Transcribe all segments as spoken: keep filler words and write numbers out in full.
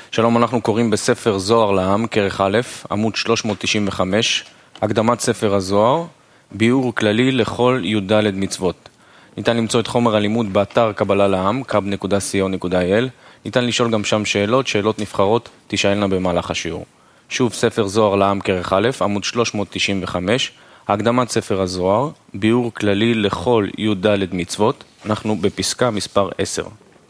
שלום, אנחנו קוראים בספר זוהר לעם, כרך א', עמוד שלוש מאות תשעים וחמש, הקדמת ספר הזוהר, ביאור כללי לכל י"ד מצוות. ניתן למצוא את חומר הלימוד באתר קבלה לעם, קאב נקודה סי או נקודה איי אל. ניתן לשאול גם שם שאלות, שאלות נבחרות תשאלנה במהלך השיעור. שוב, ספר זוהר לעם, כרך א', עמוד שלוש מאות תשעים וחמש, הקדמת ספר הזוהר, ביאור כללי לכל י"ד מצוות. אנחנו בפסקה מספר עשר.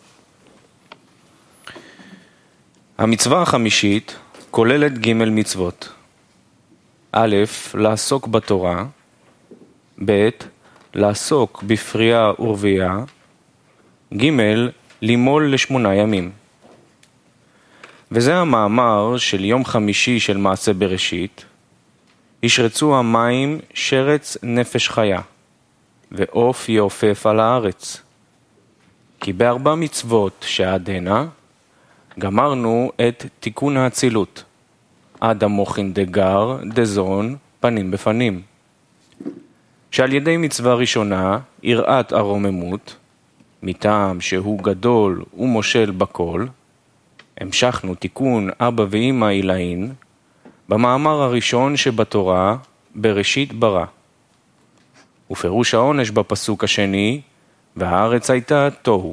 המצווה החמישית כוללת ג' מצוות. א', לעסוק בתורה, ב', לעסוק בפרייה ורבייה, ג', לימול לשמונה ימים. וזה המאמר של יום חמישי של מעשה בראשית, ישרצו המים שרץ נפש חיה, ועוף יעופף על הארץ. כי בארבע מצוות שעד הנה, גמרנו את תיקון האצילות, עד המוחין דגר, דזון, פנים בפנים. שעל ידי מצווה ראשונה, יראת הרוממות, מטעם שהוא גדול ומושל בכל, המשכנו תיקון אבא ואמא אילאין, במאמר הראשון שבתורה, בראשית ברא. ופירוש העונש בפסוק השני, והארץ הייתה תוהו.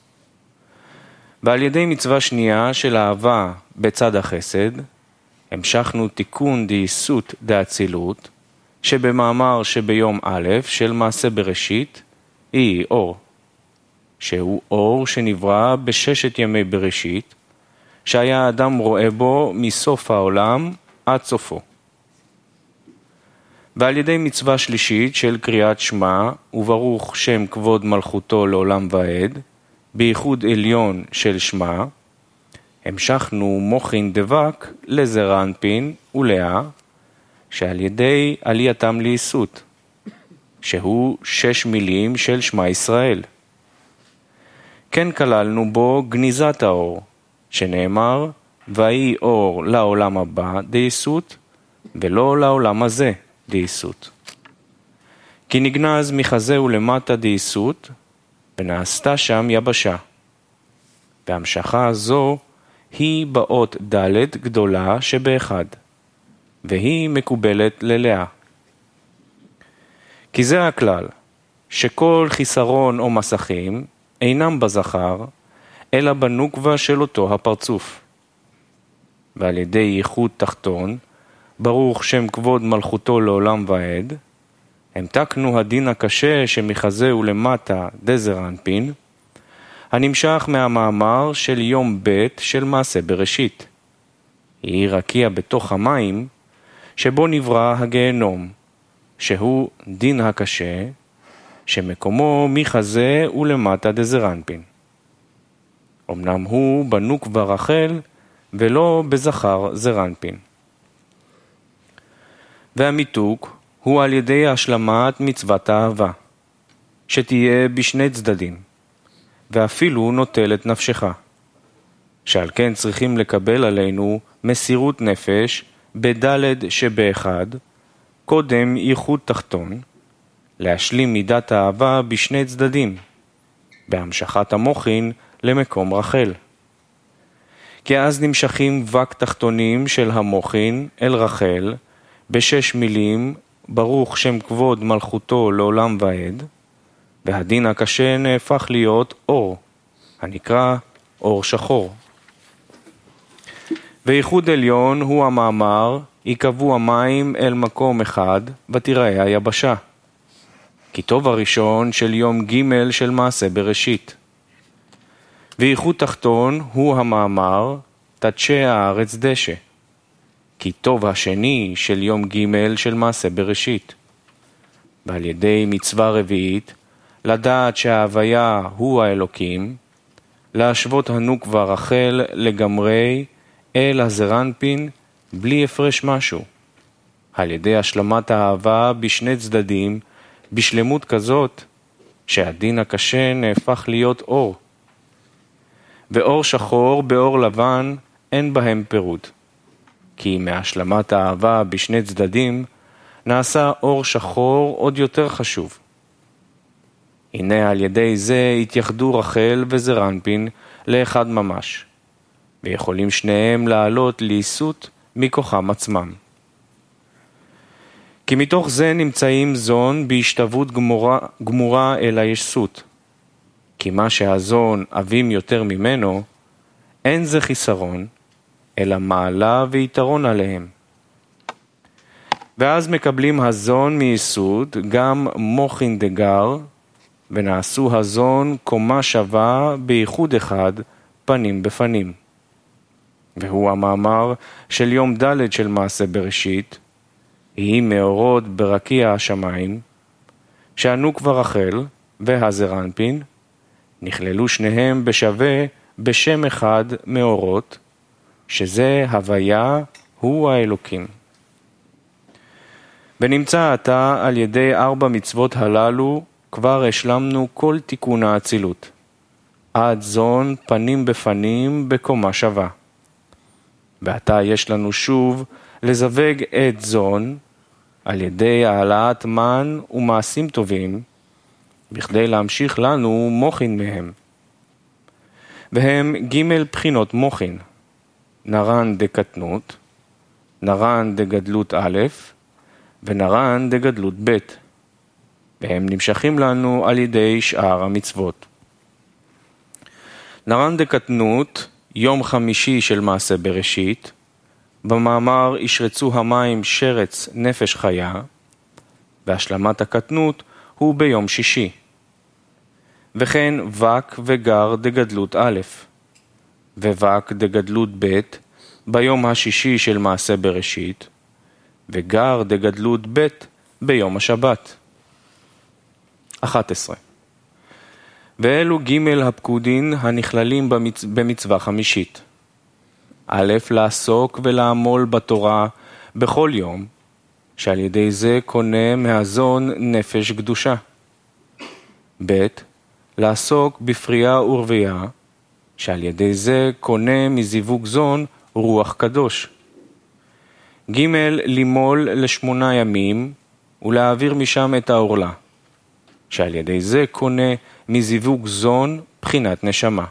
ועל ידי מצווה שנייה של אהבה בצד החסד, המשכנו תיקון דייסות דאצילות, שבמאמר שביום א' של מעשה בראשית, היא אור, שהוא אור שנברא בששת ימי בראשית, שהיה האדם רואה בו מסוף העולם עד סופו. ועל ידי מצווה שלישית של קריאת שמע, וברוך שם כבוד מלכותו לעולם ועד, בייחוד עליון של שמע, המשכנו מוחין דבק לזרע אנפין ולאה, שעל ידי עלייתם לייסות, שהוא שש מילים של שמע ישראל. כן כללנו בו גניזת האור, שנאמר, ויהי אור לעולם הבא דייסות, ולא לעולם הזה דייסות. כי נגנז מחזה ולמטה דייסות, ונעשתה שם יבשה. והמשכה הזו היא באות ד' גדולה שבאחד, והיא מקובלת ללאה. כי זה הכלל, שכל חיסרון או מסכים אינם בזכר, אלא בנוקבה של אותו הפרצוף. ועל ידי ייחוד תחתון, ברוך שם כבוד מלכותו לעולם ועד, המתקנו הדין הקשה שמחזה ולמטה דזר אנפין, הנמשך מהמאמר של יום ב' של מעשה בראשית. היא רקיע בתוך המים, שבו נברא הגהנום, שהוא דין הקשה, שמקומו מחזה ולמטה דזר אנפין. אמנם הוא בנוקבה רחל, ולא בזכר זר אנפין. והמיתוק הוא על ידי השלמת מצוות האהבה, שתהיה בשני צדדים, ואפילו נוטל את נפשך. שעל כן צריכים לקבל עלינו מסירות נפש בדלת שבאחד, קודם ייחוד תחתון, להשלים מידת האהבה בשני צדדים, בהמשכת המוחין למקום רחל. כי אז נמשכים וק תחתונים של המוחין אל רחל, בשש מילים, ברוך שם כבוד מלכותו לעולם ועד, והדין הקשה נהפך להיות אור, הנקרא אור שחור. וייחוד עליון הוא המאמר, יקבו המים אל מקום אחד, ותראה היבשה. כי טוב הראשון של יום ג' של מעשה בראשית. וייחוד תחתון הוא המאמר, תדשה הארץ דשא. כי טוב השני של יום ג' של מעשה בראשית. ועל ידי מצווה רביעית, לדעת שההוויה הוא האלוקים, להשוות הנוקבה רחל לגמרי אל הזר אנפין בלי הפרש משהו. על ידי השלמת האהבה בשני צדדים, בשלמות כזאת, שהדין הקשה נהפך להיות אור. ואור שחור באור לבן אין בהם פירוד. כי מהשלמת האהבה בשני צדדים, נעשה אור שחור עוד יותר חשוב. הנה על ידי זה התייחדו רחל וזר אנפין לאחד ממש, ויכולים שניהם לעלות ליסות מכוחם עצמם. כי מתוך זה נמצאים זון בהשתוות גמורה, גמורה אל היסות. כי מה שהזון אבים יותר ממנו, אין זה חיסרון, אלא מעלה ויתרון עליהם. ואז מקבלים הזון מיסוד גם מוחין דגר, ונעשו הזון קומה שווה בייחוד אחד פנים בפנים. והוא המאמר של יום ד' של מעשה בראשית, היא מאורות ברקיע השמיים, שענו כבר רחל והזר אנפין, נכללו שניהם בשווה בשם אחד מאורות, שזה הוויה הוא האלוקים. ונמצא עתה על ידי ארבע מצוות הללו, כבר השלמנו כל תיקון האצילות. עד זון פנים בפנים בקומה שווה. ועתה יש לנו שוב לזווג את זון על ידי העלאת מן ומעשים טובים, בכדי להמשיך לנו מוחין מהם. והם ג' בחינות מוחין, נרן דקטנות, נרן דגדלות א', ונרן דגדלות ב', והם נמשכים לנו על ידי שאר המצוות. נרן דקטנות, יום חמישי של מעשה בראשית, במאמר ישרצו המים שרץ נפש חיה, והשלמת הקטנות הוא ביום שישי. וכן וק וגר דגדלות א', וווק דגדלות ב' ביום השישי של מעשה בראשית, וגר דגדלות ב' ביום השבת. אחת עשרה. ואלו ג' הפקודין הנכללים במצ... במצווה חמישית. א', לעסוק ולעמול בתורה בכל יום, שעל ידי זה קונה מהזון נפש קדושה. ב', לעסוק בפרייה ורבייה, שעל ידי זה קונה מזיווג זון רוח קדוש. ג', לימול לשמונה ימים ולהעביר משם את העורלה, שעל ידי זה קונה מזיווג זון בחינת נשמה.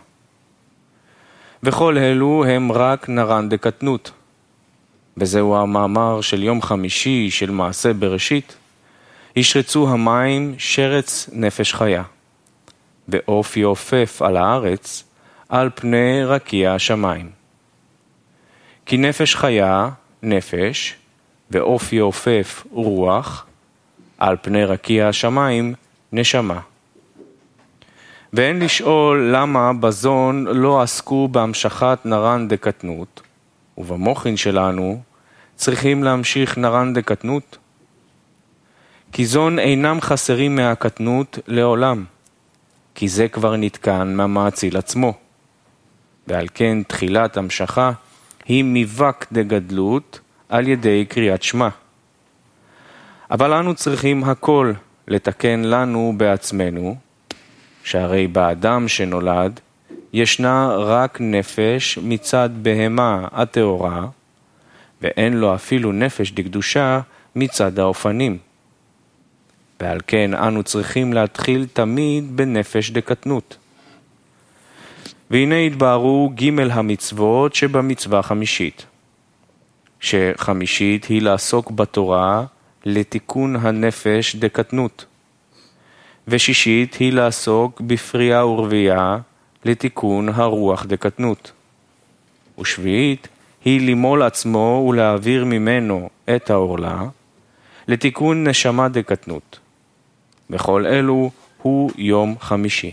וכל אלו הם רק נרן דקטנות. וזהו המאמר של יום חמישי של מעשה בראשית, ישרצו המים שרץ נפש חיה, ועוף יעופף על הארץ על פני רקיע השמיים. כי נפש חיה, נפש, ועוף יעופף רוח, על פני רקיע השמיים, נשמה. ואין לשאול למה בזון לא עסקו בהמשכת נרן דקטנות, ובמוחין שלנו צריכים להמשיך נרן דקטנות. כי זון אינם חסרים מהקטנות לעולם, כי זה כבר נתקן מהמאציל עצמו. ועל כן תחילת המשכה היא מבק דגדלות על ידי קריאת שמה. אבל אנו צריכים הכל לתקן לנו בעצמנו, שהרי באדם שנולד ישנה רק נפש מצד בהמה הטהורה, ואין לו אפילו נפש דקדושה מצד האופנים. ועל כן אנו צריכים להתחיל תמיד בנפש דקטנות. והנה התבהרו ג' המצוות שבמצווה חמישית, שחמישית היא לעסוק בתורה לתיקון הנפש דקטנות, ושישית היא לעסוק בפרייה ורבייה לתיקון הרוח דקטנות, ושביעית היא לימול עצמו ולהעביר ממנו את העורלה לתיקון נשמה דקטנות. וכל אלו הוא יום חמישי.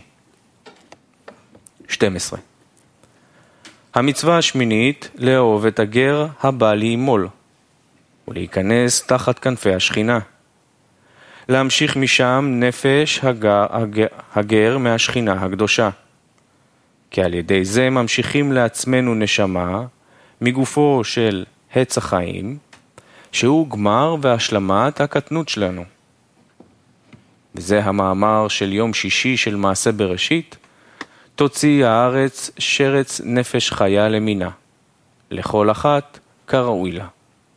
שתים עשרה. המצווה השמינית לאהוב את הגר הבא לימול, ולהיכנס תחת כנפי השכינה. להמשיך משם נפש הגר, הגר, הגר מהשכינה הקדושה. כי על ידי זה ממשיכים לעצמנו נשמה מגופו של עץ החיים, שהוא גמר והשלמת הקטנות שלנו. וזה המאמר של יום שישי של מעשה בראשית, תוציא הארץ שרץ נפש חיה למינה, לכל אחת כראוי לה.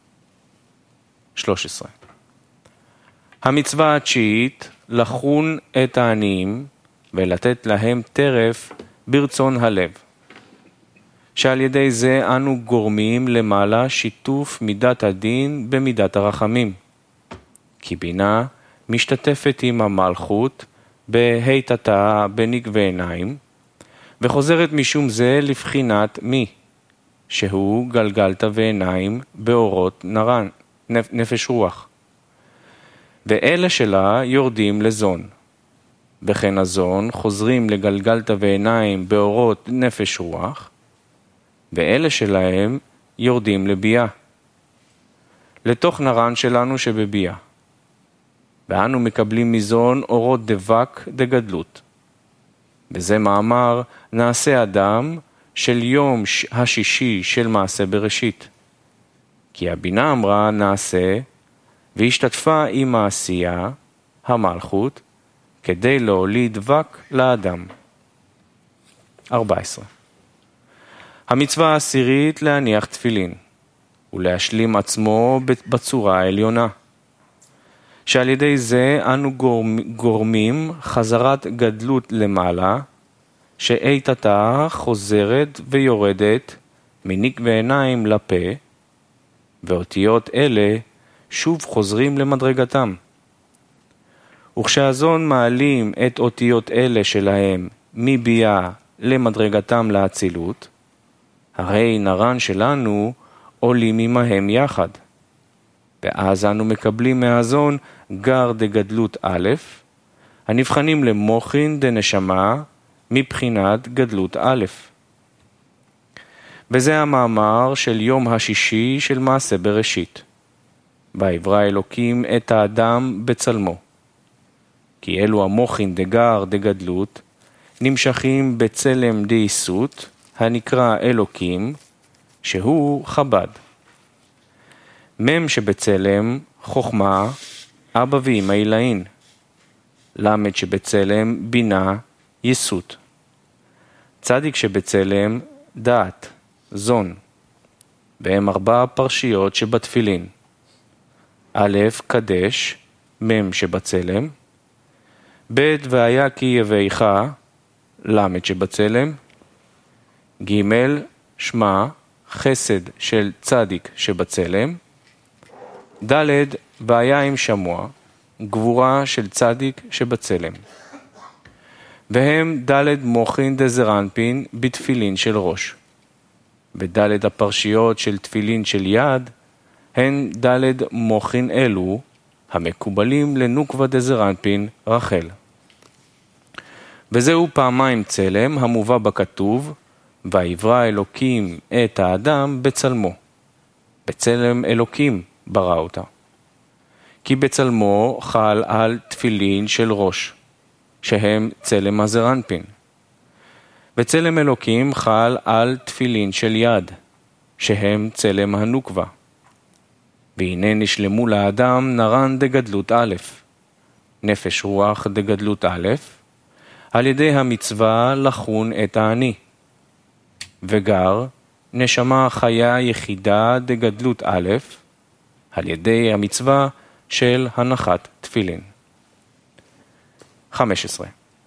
שלוש עשרה. המצווה התשיעית, לחון את העניים ולתת להם טרף ברצון הלב, שעל ידי זה אנו גורמים למעלה שיתוף מידת הדין במידת הרחמים. כי בינה משתתפת עם המלכות בהיטתה בנגבי עיניים, וחוזרת משום זה לבחינת מי, שהוא גלגלת ועיניים באורות נרן, נפש רוח. ואלה שלה יורדים לזון. וכן הזון חוזרים לגלגלת ועיניים באורות נפש רוח, ואלה שלהם יורדים לביאה, לתוך נרן שלנו שבביאה. ואנו מקבלים מזון אורות דבק דגדלות. וזה מאמר נעשה אדם של יום השישי של מעשה בראשית. כי הבינה אמרה נעשה, והשתתפה עם העשייה, המלכות, כדי להוליד דבק לאדם. ארבע עשרה. המצווה העשירית להניח תפילין, ולהשלים עצמו בצורה העליונה. שעל ידי זה אנו גורמים חזרת גדלות למעלה, שאיתתה חוזרת ויורדת מנקבי עיניים לפה, ואותיות אלה שוב חוזרים למדרגתם. וכשהזון מעלים את אותיות אלה שלהם מביאה למדרגתם לאצילות, הרי נרן שלנו עולים עמהם יחד. ואז אנו מקבלים מהזון גר דגדלות א', הנבחנים למוחין דנשמה מבחינת גדלות א'. וזה המאמר של יום השישי של מעשה בראשית. ויברא אלוקים את האדם בצלמו. כי אלו המוחין דגר דגדלות, נמשכים בצלם דייסות, הנקרא אלוקים, שהוא חב"ד. מם שבצלם חוכמה, אבא ואמא עילאין. למד שבצלם בינה, יסות. צדיק שבצלם דעת, זון. והם ארבע פרשיות שבתפילין. א', קדש, מם שבצלם. ב', והיה כי יביך, למד שבצלם. ג', שמה, חסד של צדיק שבצלם. ד', והיה עם שמוע, גבורה של צדיק שבצלם. והם ד' מוחין דזרנפין בתפילין של ראש. וד' הפרשיות של תפילין של יד, הן ד' מוחין אלו, המקובלים לנוקבה דזרנפין רחל. וזהו פעמיים צלם המובא בכתוב, ויברא אלוקים את האדם בצלמו. בצלם אלוקים ברא אותה. כי בצלמו חל על תפילין של ראש, שהם צלם הזרנפין. וצלם אלוקים חל על תפילין של יד, שהם צלם הנוקבה. והנה נשלמו לאדם נרן דגדלות א', נפש רוח דגדלות א', על ידי המצווה לחון את העני. וגר, נשמה חיה יחידה דגדלות א', על ידי המצווה של הנחת תפילין. חמש עשרה.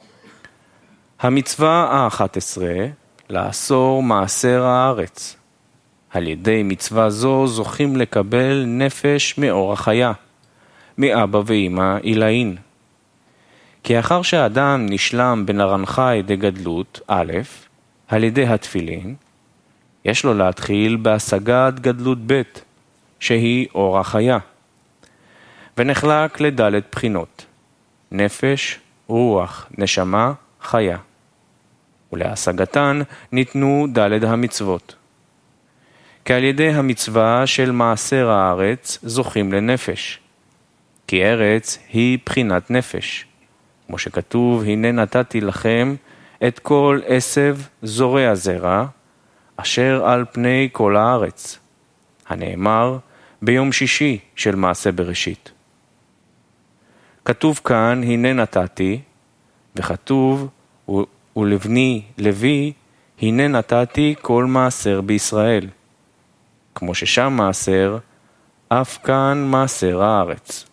המצווה ה-אחת עשרה, לאסור מעשר הארץ. על ידי מצווה זו זוכים לקבל נפש מאור החיה, מאבא ואמא עילאין. כי אחר שהאדם נשלם בנרנחי דגדלות א', על ידי התפילין, יש לו להתחיל בהשגת גדלות ב', שהיא אור החיה. ונחלק לדלת בחינות, נפש, רוח, נשמה, חיה. ולהשגתן ניתנו דלת המצוות. כי על ידי המצווה של מעשר הארץ זוכים לנפש. כי ארץ היא בחינת נפש. כמו שכתוב, הנה נתתי לכם את כל עשב זורע זרע, אשר על פני כל הארץ. הנאמר ביום שישי של מעשה בראשית. כתוב כאן, הנה נתתי, וכתוב, ולבני לוי, הנה נתתי כל מעשר בישראל. כמו ששם מעשר, אף כאן מעשר הארץ.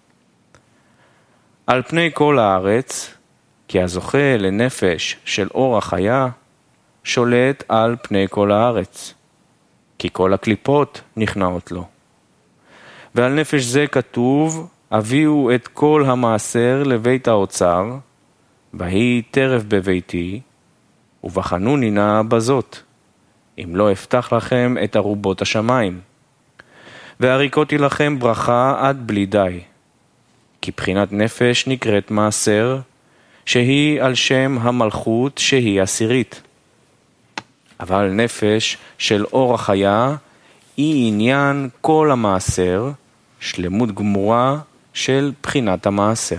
על פני כל הארץ, כי הזוכה לנפש של אור החיה, שולט על פני כל הארץ, כי כל הקליפות נכנעות לו. ועל נפש זה כתוב, הביאו את כל המעשר לבית האוצר, והיא טרף בביתי, ובחנוני נא בזאת, אם לא אפתח לכם את ארובות השמיים. והריקותי לכם ברכה עד בלי די, כי בחינת נפש נקראת מעשר, שהיא על שם המלכות שהיא עשירית. אבל נפש של אור החיה היא עניין כל המעשר, שלמות גמורה של בחינת המעשר.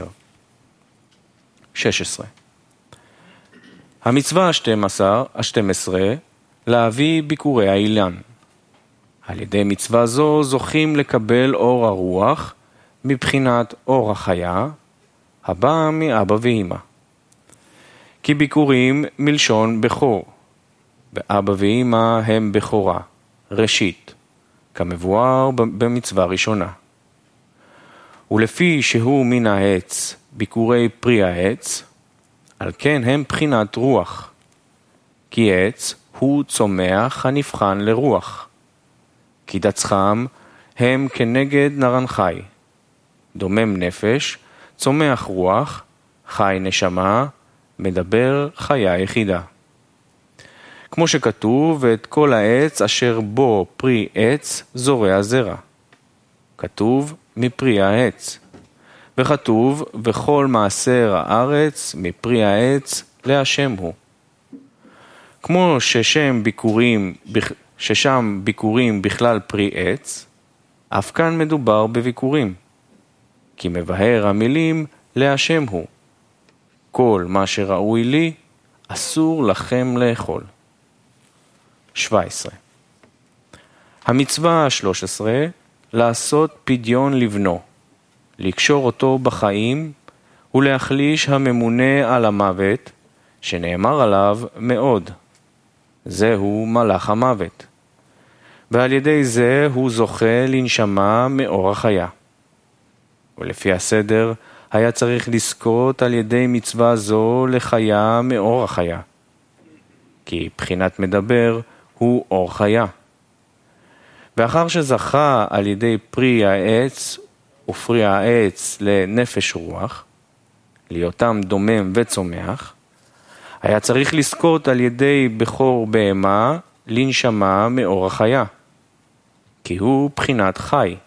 שש עשרה. המצווה ה-שתים עשרה להביא ביקורי האילן. על ידי מצווה זו זוכים לקבל אור הרוח מבחינת אור החיה, הבא מאבא ואמא. כי ביקורים מלשון בכור, ואבא ואמא הם בכורה, ראשית, כמבואר במצווה ראשונה. ולפי שהוא מן העץ, ביקורי פרי העץ, על כן הם בחינת רוח. כי עץ הוא צומח הנבחן לרוח. כי דצחם הם כנגד נרן חי. דומם נפש, צומח רוח, חי נשמה, מדבר חיה יחידה. כמו שכתוב, ואת כל העץ אשר בו פרי עץ זורע זרע. כתוב מפרי העץ. וכתוב, וכל מעשר הארץ מפרי העץ להשם הוא. כמו ששם ביקורים, ששם ביקורים בכלל פרי עץ, אף כאן מדובר בביקורים. כי מבאר המילים להשם הוא. כל מה שראוי לי, אסור לכם לאכול. שבע עשרה. המצווה ה-שלוש עשרה, לעשות פדיון לבנו, לקשור אותו בחיים ולהחליש הממונה על המוות, שנאמר עליו מאוד. זהו מלאך המוות. ועל ידי זה הוא זוכה לנשמה מאור החיה. ולפי הסדר, היה צריך לזכות על ידי מצווה זו לחיה מאור החיה. כי בחינת מדבר הוא אור חיה. ואחר שזכה על ידי פרי העץ ופרי העץ לנפש רוח, להיותם דומם וצומח, היה צריך לזכות על ידי בכור בהמה לנשמה מאור החיה. כי הוא בחינת חי.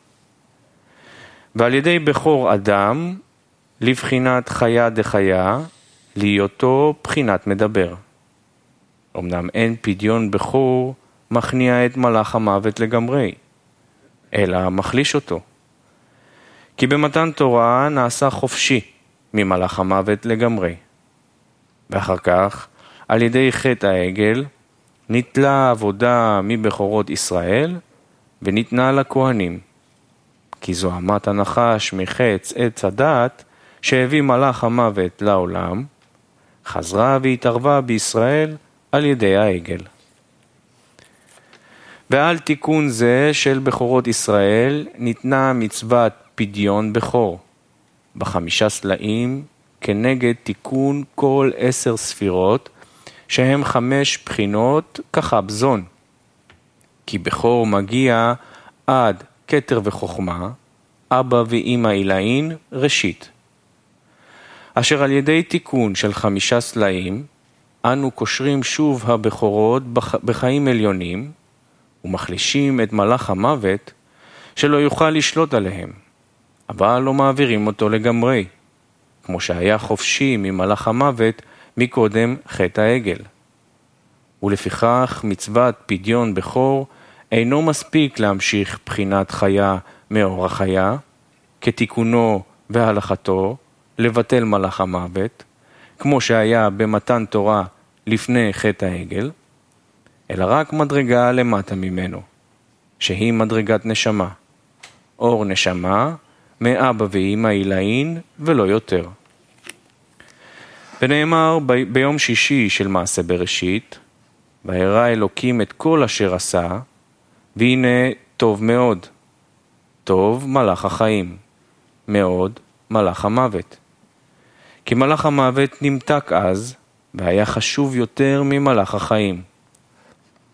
ועל ידי בכור אדם, לבחינת חיה דחיה, להיותו בחינת מדבר. אמנם אין פדיון בכור מכניע את מלאך המוות לגמרי, אלא מחליש אותו. כי במתן תורה נעשה חופשי ממלאך המוות לגמרי. ואחר כך, על ידי חטא העגל, ניטלה עבודה מבכורות ישראל, וניתנה לכהנים. כי זו אמת הנחש מחץ עץ הדעת, שהביא מלאך המוות לעולם, חזרה והתערבה בישראל על ידי העגל. ועל תיקון זה של בכורות ישראל ניתנה מצוות פדיון בכור, בחמישה סלעים כנגד תיקון כל עשר ספירות, שהם חמש בחינות כחבזון. כי בכור מגיע עד כתר וחוכמה, אבא ואמא עילאין ראשית. אשר על ידי תיקון של חמישה סלעים, אנו קושרים שוב הבכורות בחיים עליונים, ומחלישים את מלאך המוות, שלא יוכל לשלוט עליהם, אבל לא מעבירים אותו לגמרי, כמו שהיה חופשי ממלאך המוות מקודם חטא העגל. ולפיכך מצוות פדיון בכור אינו מספיק להמשיך בחינת חיה מאור החיה, כתיקונו והלכתו לבטל מלאך המוות, כמו שהיה במתן תורה לפני חטא העגל, אלא רק מדרגה למטה ממנו, שהיא מדרגת נשמה, אור נשמה, מאבא ואמא עילאין ולא יותר. ונאמר ב- ביום שישי של מעשה בראשית, והראה אלוקים את כל אשר עשה, והנה טוב מאוד, טוב מלאך החיים, מאוד מלאך המוות. כי מלאך המוות נמתק אז, והיה חשוב יותר ממלאך החיים.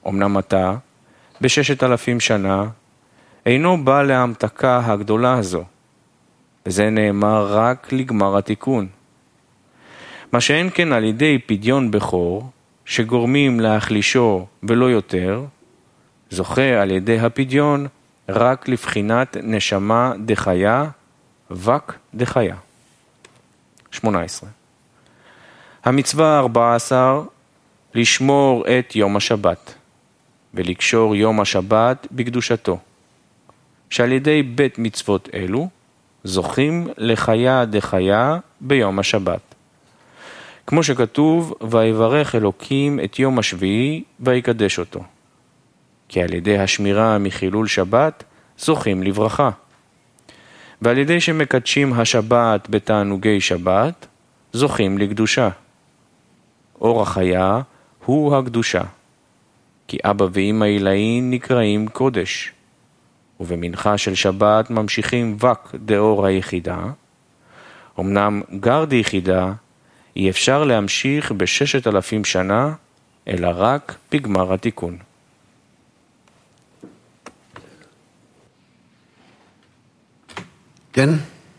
אמנם אתה, בששת אלפים שנה, אינו בא להמתקה הגדולה הזו, וזה נאמר רק לגמר התיקון. מה שאין כן על ידי פדיון בכור, שגורמים להחלישו ולא יותר, זוכה על ידי הפדיון רק לבחינת נשמה דחיה, וק דחיה. שמונה עשרה. המצווה ארבע עשרה, לשמור את יום השבת, ולקשור יום השבת בקדושתו, שעל ידי בית מצוות אלו, זוכים לחיה דחיה ביום השבת. כמו שכתוב, ויברך אלוקים את יום השביעי ויקדש אותו. כי על ידי השמירה מחילול שבת זוכים לברכה. ועל ידי שמקדשים השבת בתענוגי שבת, זוכים לקדושה. אור החיה הוא הקדושה. כי אבא ואמא עילאין נקראים קודש. ובמנחה של שבת ממשיכים וק דאור היחידה. אמנם גר דיחידה, אי אפשר להמשיך בששת אלפים שנה, אלא רק בגמר התיקון. כן?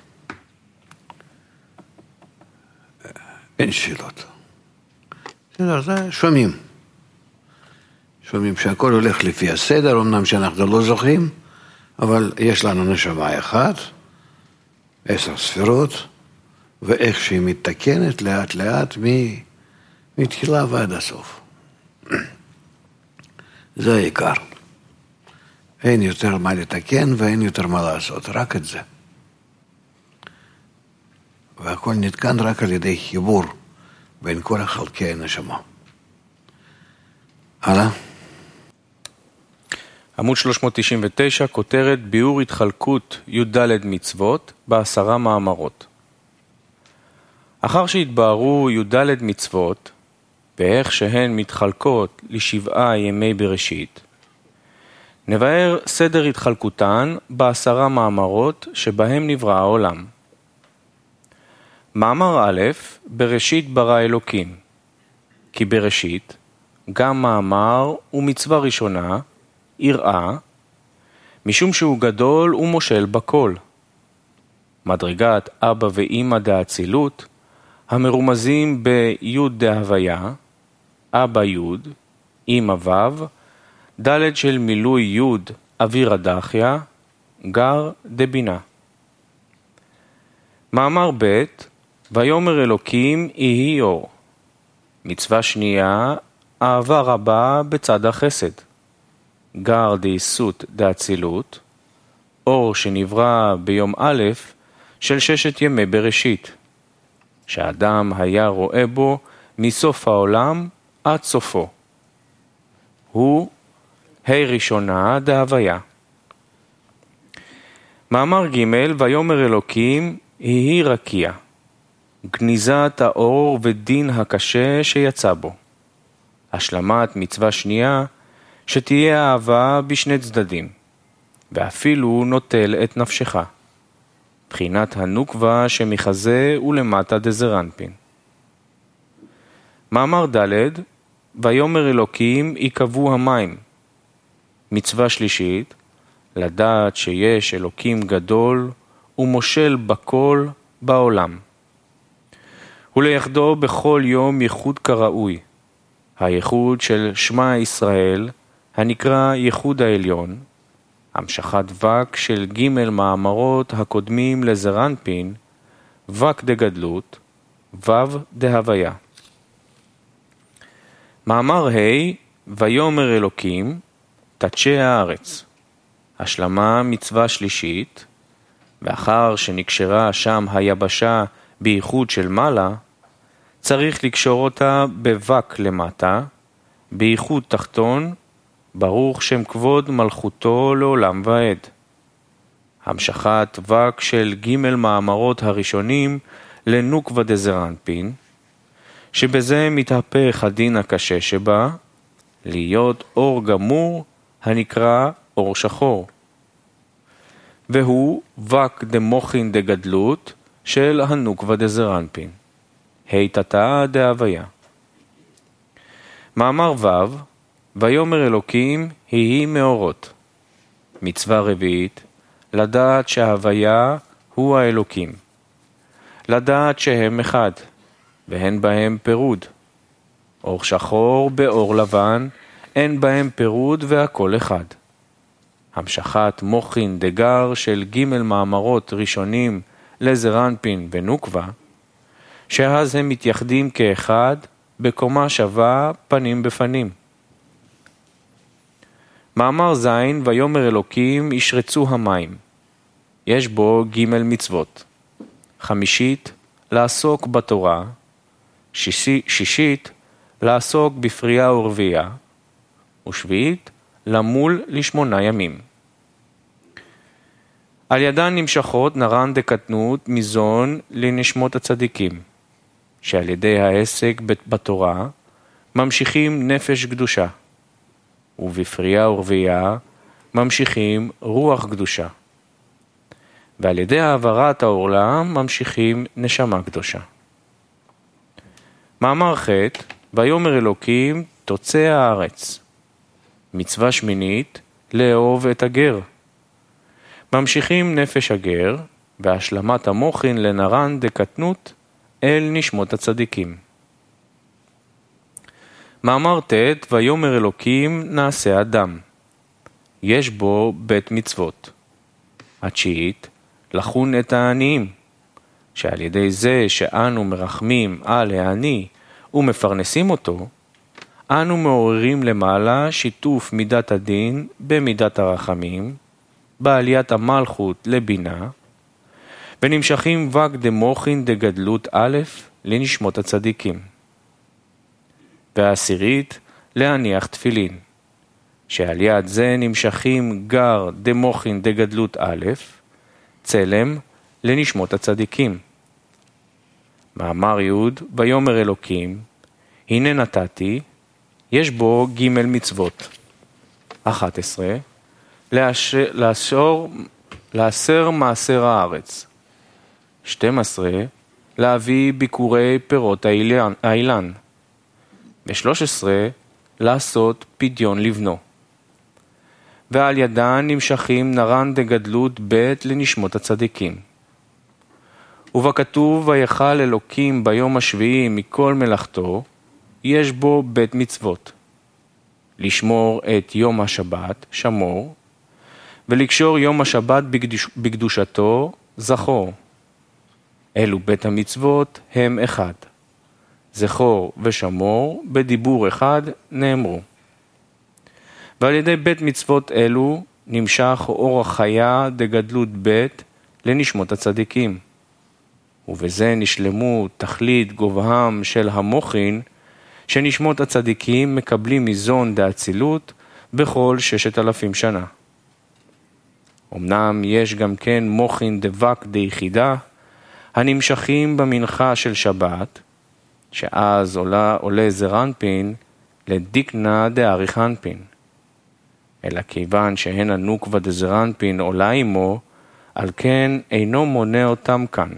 אין שאלות. בסדר, זה שומעים. שומעים שהכל הולך לפי הסדר, אמנם שאנחנו לא זוכרים, אבל יש לנו נשמה אחת, עשר ספירות, ואיך שהיא מתתקנת לאט לאט מתחילה ועד הסוף. זה העיקר. אין יותר מה לתקן ואין יותר מה לעשות, רק את זה. והכל נתקן רק על ידי חיבור בין כל החלקי הנשמה. הלאה. עמוד שלוש מאות תשעים ותשע, כותרת ביאור התחלקות י"ד מצוות בעשרה מאמרות. אחר שהתבהרו י"ד מצוות, ואיך שהן מתחלקות לשבעה ימי בראשית, נבהר סדר התחלקותן בעשרה מאמרות שבהם נברא העולם. מאמר א', בראשית ברא אלוקים. כי בראשית, גם מאמר ומצווה ראשונה, יראה, משום שהוא גדול ומושל בכל. מדרגת אבא ואמא דאצילות, המרומזים ביוד דהוויה, אבא יוד, אמא וו, ד' של מילוי יוד אוויר הדחיה, גר דבינה. מאמר ב', ויאמר אלוקים יהי אור. מצווה שנייה, אהבה רבה בצד החסד. גר דייסות דאצילות, אור שנברא ביום א' של ששת ימי בראשית, שהאדם היה רואה בו מסוף העולם עד סופו. הוא ה' ראשונה דהוויה. מאמר ג', ויאמר אלוקים יהי רקיע, גניזת האור ודין הקשה שיצא בו. השלמת מצווה שנייה, שתהיה אהבה בשני צדדים, ואפילו נוטל את נפשך. בחינת הנוקבה שמחזה ולמטה דזרנפין. מאמר ד', ויאמר אלוקים יקבעו המים. מצווה שלישית, לדעת שיש אלוקים גדול ומושל בכל בעולם. וליחדו בכל יום ייחוד כראוי, הייחוד של שמע ישראל, הנקרא ייחוד העליון, המשכת וק של ג' מאמרות הקודמים לזרנפין, וק דגדלות, וו דהוויה. מאמר ה', ויאמר אלוקים, תדשי הארץ. השלמה מצווה שלישית, ואחר שנקשרה שם היבשה בייחוד של מעלה, צריך לקשור אותה בווק למטה, בייחוד תחתון, ברוך שם כבוד מלכותו לעולם ועד. המשכת וק של ג' מאמרות הראשונים לנוקבה דזרנפין, שבזה מתהפך הדין הקשה שבה, להיות אור גמור הנקרא אור שחור. והוא וק דמוכין דגדלות של הנוקבה דזרנפין, היתתה דהוויה. מאמר ו', ויאמר אלוקים יהי מאורות. מצווה רביעית, לדעת שההוויה הוא האלוקים. לדעת שהם אחד, ואין בהם פירוד. אור שחור באור לבן, אין בהם פירוד והכל אחד. המשכת מוחין דגר של ג' מאמרות ראשונים לזרנפין ונוקבה, שאז הם מתייחדים כאחד בקומה שווה פנים בפנים. מאמר זין, ויאמר אלוקים ישרצו המים. יש בו ג' מצוות. חמישית, לעסוק בתורה. שישי, שישית, לעסוק בפרייה ורבייה. ושביעית, למול לשמונה ימים. על ידן נמשכות נרן דקטנות מזון לנשמות הצדיקים, שעל ידי העסק בתורה ממשיכים נפש קדושה, ובפרייה ורבייה ממשיכים רוח קדושה, ועל ידי העברת העולם ממשיכים נשמה קדושה. מאמר ח' ויאמר אלוקים תוצא הארץ. מצווה שמינית, לאהוב את הגר. ממשיכים נפש הגר, והשלמת המוחין לנרן דקטנות אל נשמות הצדיקים. מאמר ט' ויאמר אלוקים נעשה אדם. יש בו בית מצוות. התשיעית, לחון את העניים, שעל ידי זה שאנו מרחמים על העני ומפרנסים אותו, אנו מעוררים למעלה שיתוף מידת הדין במידת הרחמים, בעליית המלכות לבינה, ונמשכים וג דמוחין דגדלות א' לנשמות הצדיקים. והעשירית, להניח תפילין, שעל יד זה נמשכים גר דמוחין דגדלות א', צלם לנשמות הצדיקים. מאמר י' ויאמר אלוקים, הנה נתתי, יש בו ג' מצוות. אחת עשרה, לאסור, לאסר מעשר הארץ. שתים עשרה, להביא ביקורי פירות האילן. האילן. ו-שלוש עשרה, לעשות פדיון לבנו. ועל ידן נמשכים נרן דגדלות ב' לנשמות הצדיקים. ובכתוב ויכל אלוקים ביום השביעי מכל מלאכתו, יש בו בית מצוות. לשמור את יום השבת, שמור, ולקשור יום השבת בקדוש, בקדושתו, זכור. אלו בית המצוות הם אחד. זכור ושמור בדיבור אחד נאמרו. ועל ידי בית מצוות אלו נמשך אורח חיה דגדלות בית לנשמות הצדיקים. ובזה נשלמו תכלית גובהם של המוחין, שנשמות הצדיקים מקבלים מזון דאצילות בכל ששת אלפים שנה. אמנם יש גם כן מוחין דבק דיחידה, הנמשכים במנחה של שבת, שאז עולה, עולה זרנפין לדיקנה דאריכנפין. אלא כיוון שהן הנוקבה דזרנפין עולה עמו, על כן אינו מונה אותם כאן.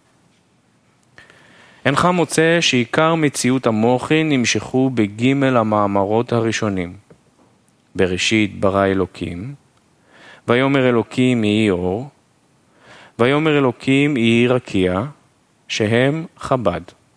אינך מוצא שעיקר מציאות המוחין נמשכו בג' המאמרות הראשונים. בראשית ברא אלוקים, ויאמר אלוקים יהי אור, ויאמר אלוקים יהי רקיע, שהם חב"ד.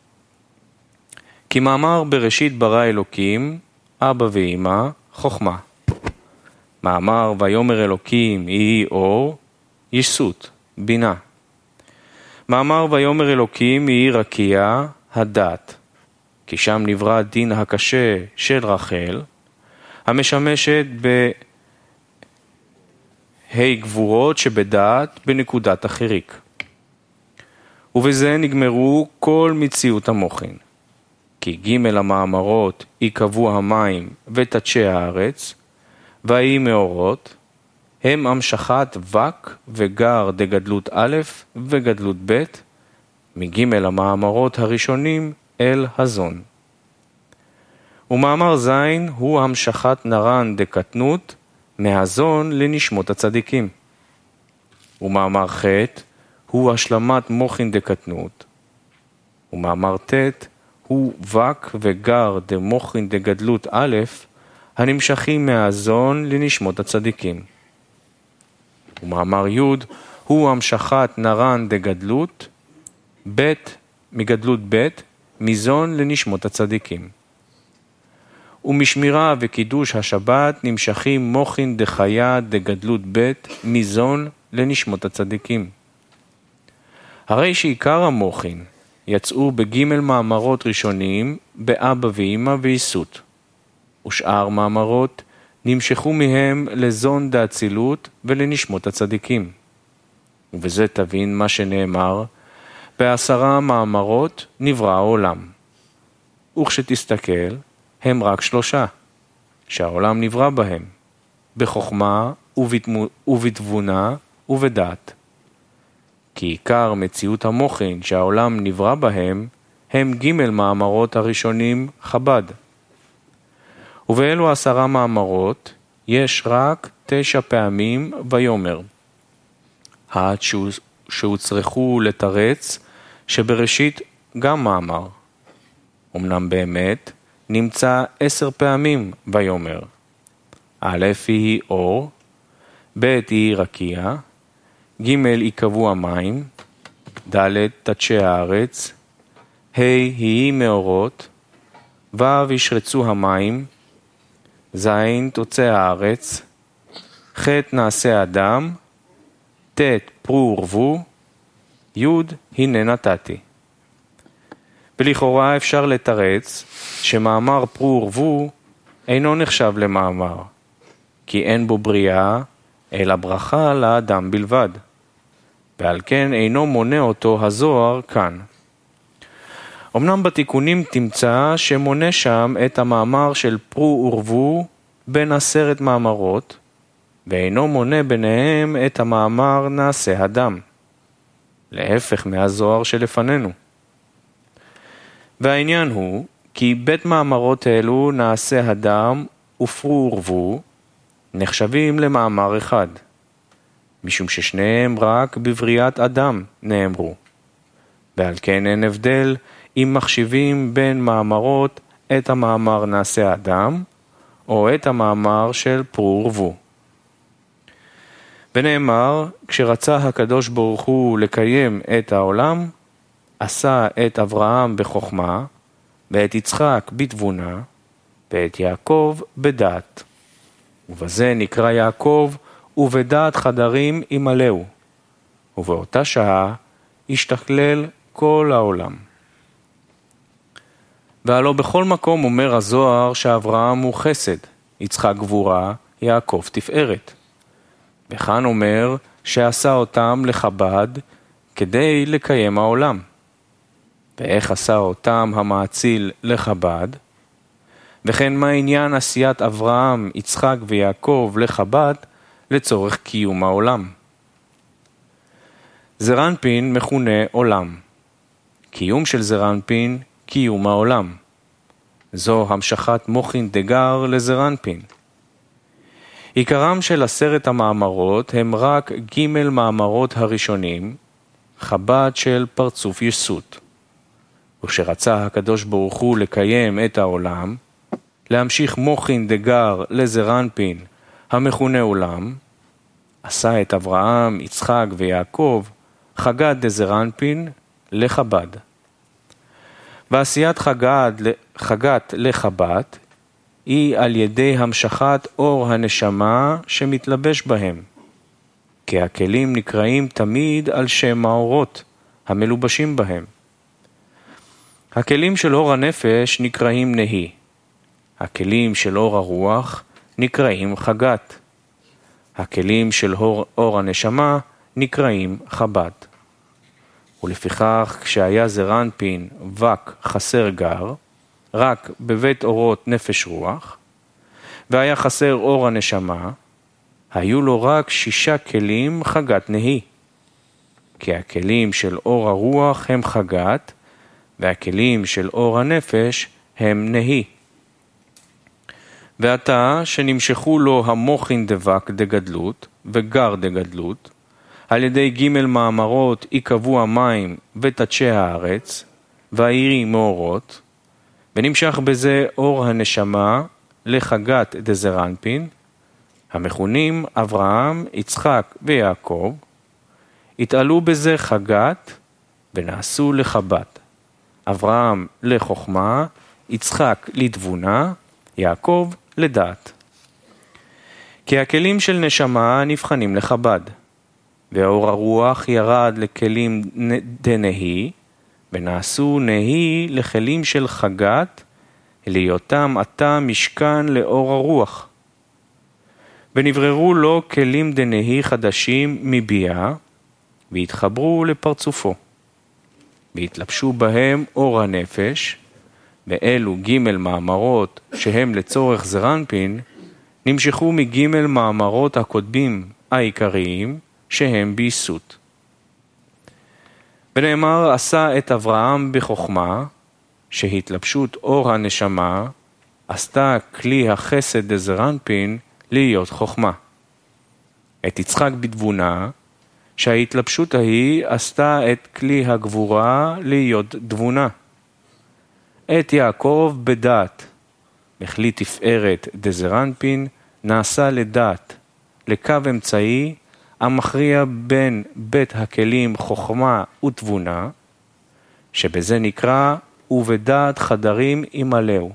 כי מאמר בראשית ברא אלוקים, אבא ואמא, חוכמה. מאמר ויאמר אלוקים יהי אור, יסות, בינה. מאמר ויאמר אלוקים יהי רקיע, הדת, כי שם נברא דין הקשה של רחל, המשמשת בהי גבורות שבדעת בנקודת החיריק. ובזה נגמרו כל מציאות המוחין. כי ג' המאמרות יקבו המים ותדשי הארץ, והיא מאורות, הם המשכת וק וגר דגדלות א' וגדלות ב', מג' המאמרות הראשונים אל הזון. ומאמר זין הוא המשכת נרן דקטנות מהזון לנשמות הצדיקים. ומאמר ח' הוא השלמת מוחין דקטנות. ומאמר ט' הוא וק וגר דמוחין דגדלות א', הנמשכים מהזון לנשמות הצדיקים. ומאמר י' הוא המשכת נרן דגדלות, ב' מגדלות ב', מזון לנשמות הצדיקים. ומשמירה וקידוש השבת נמשכים מוחין דחיה דגדלות ב', מזון לנשמות הצדיקים. הרי שעיקר המוחין יצאו בגימל מאמרות ראשונים באבא ואמא ואיסות, ושאר מאמרות נמשכו מהם לזון דאצילות ולנשמות הצדיקים. ובזה תבין מה שנאמר, בעשרה מאמרות נברא העולם. וכשתסתכל, הם רק שלושה, שהעולם נברא בהם, בחוכמה ובתבונה ובדעת. כי עיקר מציאות המוחין שהעולם נברא בהם, הם ג' מאמרות הראשונים חב"ד. ובאלו עשרה מאמרות יש רק תשע פעמים ויאמר, עד שהוצרכו לתרץ שבראשית גם מאמר. אמנם באמת נמצא עשר פעמים ויאמר, א' היא אור, ב' היא רקיע, ג' יקבו המים, ד' תדשי הארץ, ה' היא מאורות, ו' ישרצו המים, ז' תוצא הארץ, ח' נעשה אדם, ט' פרו ורבו, י' הנה נתתי. ולכאורה אפשר לתרץ שמאמר פרו ורבו אינו נחשב למאמר, כי אין בו בריאה אלא ברכה לאדם בלבד, ועל כן אינו מונה אותו הזוהר כאן. אמנם בתיקונים תמצא שמונה שם את המאמר של פרו ורבו בין עשרת מאמרות, ואינו מונה ביניהם את המאמר נעשה אדם, להפך מהזוהר שלפנינו. והעניין הוא כי בית מאמרות אלו נעשה אדם ופרו ורבו נחשבים למאמר אחד, משום ששניהם רק בבריאת אדם נאמרו, ועל כן אין הבדל אם מחשיבים בין מאמרות את המאמר נעשה אדם או את המאמר של פרו ורבו. ונאמר, כשרצה הקדוש ברוך הוא לקיים את העולם, עשה את אברהם בחוכמה, ואת יצחק בתבונה, ואת יעקב בדעת. ובזה נקרא יעקב, ובדעת חדרים ימלאו. ובאותה שעה השתכלל כל העולם. והלא בכל מקום אומר הזוהר שאברהם הוא חסד, יצחק גבורה, יעקב תפארת. וכאן אומר שעשה אותם לחב"ד כדי לקיים העולם. ואיך עשה אותם המאציל לחב"ד? וכן מה עניין עשיית אברהם, יצחק ויעקב לחב"ד לצורך קיום העולם? זעיר אנפין מכונה עולם. קיום של זעיר אנפין, קיום העולם. זו המשכת מוחין דגר לזעיר אנפין. עיקרם של עשרת המאמרות הם רק ג' מאמרות הראשונים, חב"ד של פרצוף יסות. וכשרצה הקדוש ברוך הוא לקיים את העולם, להמשיך מוחין דגר לזעיר אנפין המכונה עולם, עשה את אברהם, יצחק ויעקב חגת דזעיר אנפין לחב"ד. ועשיית חגת, חגת לחב"ד היא על ידי המשכת אור הנשמה שמתלבש בהם, כי הכלים נקראים תמיד על שם האורות המלובשים בהם. הכלים של אור הנפש נקראים נהי, הכלים של אור הרוח נקראים חגת, הכלים של אור, אור הנשמה נקראים חב"ד. ולפיכך כשהיה זעיר אנפין וק חסר גר, רק בבית אורות נפש רוח, והיה חסר אור הנשמה, היו לו רק שישה כלים חגת נהי. כי הכלים של אור הרוח הם חגת, והכלים של אור הנפש הם נהי. ועתה שנמשכו לו המוחין דבק דגדלות וגר דגדלות, על ידי ג' מאמרות יקבו המים ותדשי הארץ, והעירי מאורות, ונמשך בזה אור הנשמה לחגת דזרנפין, המכונים אברהם, יצחק ויעקב, התעלו בזה חגת ונעשו לחבת. אברהם לחוכמה, יצחק לתבונה, יעקב לדעת. כי הכלים של נשמה נבחנים לחב"ד, ואור הרוח ירד לכלים דנהי, ונעשו נהי לכלים של חגת, להיותם עתה משכן לאור הרוח. ונבררו לו כלים דנהי חדשים מביאה, והתחברו לפרצופו. והתלבשו בהם אור הנפש, ואלו ג' מאמרות שהם לצורך זרנפין, נמשכו מג' מאמרות הקודמים העיקריים שהם ביסות. ונאמר עשה את אברהם בחוכמה, שהתלבשות אור הנשמה, עשתה כלי החסד דזרנפין להיות חוכמה. את יצחק בתבונה, שההתלבשות ההיא עשתה את כלי הגבורה להיות דבונה. את יעקב בדעת, בכלי תפארת דזרנפין, נעשה לדעת, לקו אמצעי, המכריע בין בית הכלים חוכמה ותבונה, שבזה נקרא ובדעת חדרים ימלאו.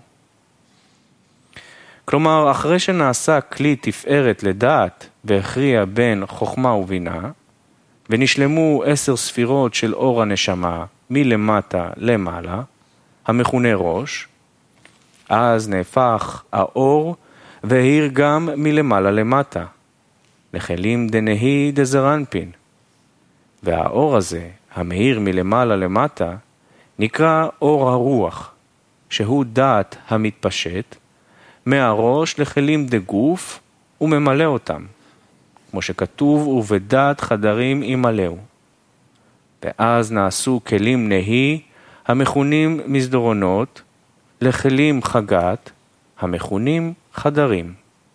כלומר, אחרי שנעשה כלי תפארת לדעת והכריע בין חוכמה ובינה, ונשלמו עשר ספירות של אור הנשמה מלמטה למעלה, המכונה ראש, אז נהפך האור והאיר גם מלמעלה למטה, לכלים דנהי דזרנפין. והאור הזה, המאיר מלמעלה למטה, נקרא אור הרוח, שהוא דעת המתפשט, מהראש לכלים דגוף וממלא אותם, כמו שכתוב ובדעת חדרים ימלאו. ואז נעשו כלים נהי המכונים מסדרונות, לכלים חגת המכונים חדרים.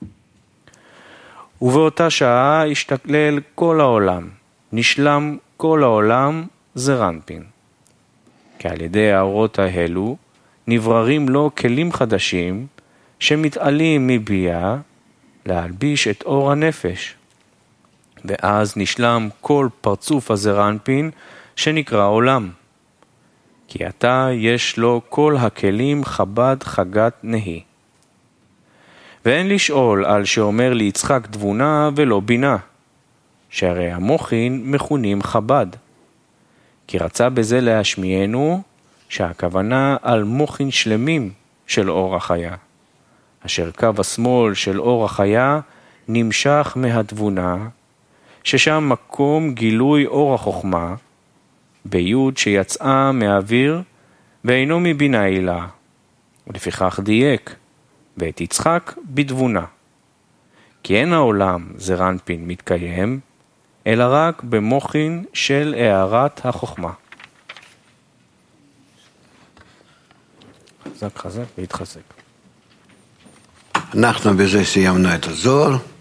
ובאותה שעה השתכלל כל העולם, נשלם כל העולם זרנפין. כי על ידי האורות האלו נבררים לו כלים חדשים שמתעלים מביאה להלביש את אור הנפש. ואז נשלם כל פרצוף הזרנפין שנקרא עולם. כי עתה יש לו כל הכלים חב"ד חגת נהי. ואין לשאול על שאומר ליצחק תבונה ולא בינה, שהרי המוחין מכונים חב"ד. כי רצה בזה להשמיענו שהכוונה על מוחין שלמים של אור החיה, אשר קו השמאל של אור החיה נמשך מהתבונה, ששם מקום גילוי אור החוכמה, ביוד שיצאה מהאוויר ואינו מבינה אילה, ולפיכך דייק, ואת יצחק בתבונה. כי אין העולם זרנפין מתקיים, אלא רק במוחין של הערת החוכמה. חזק חזק והתחזק. אנחנו בזה סיימנו את הזוהר.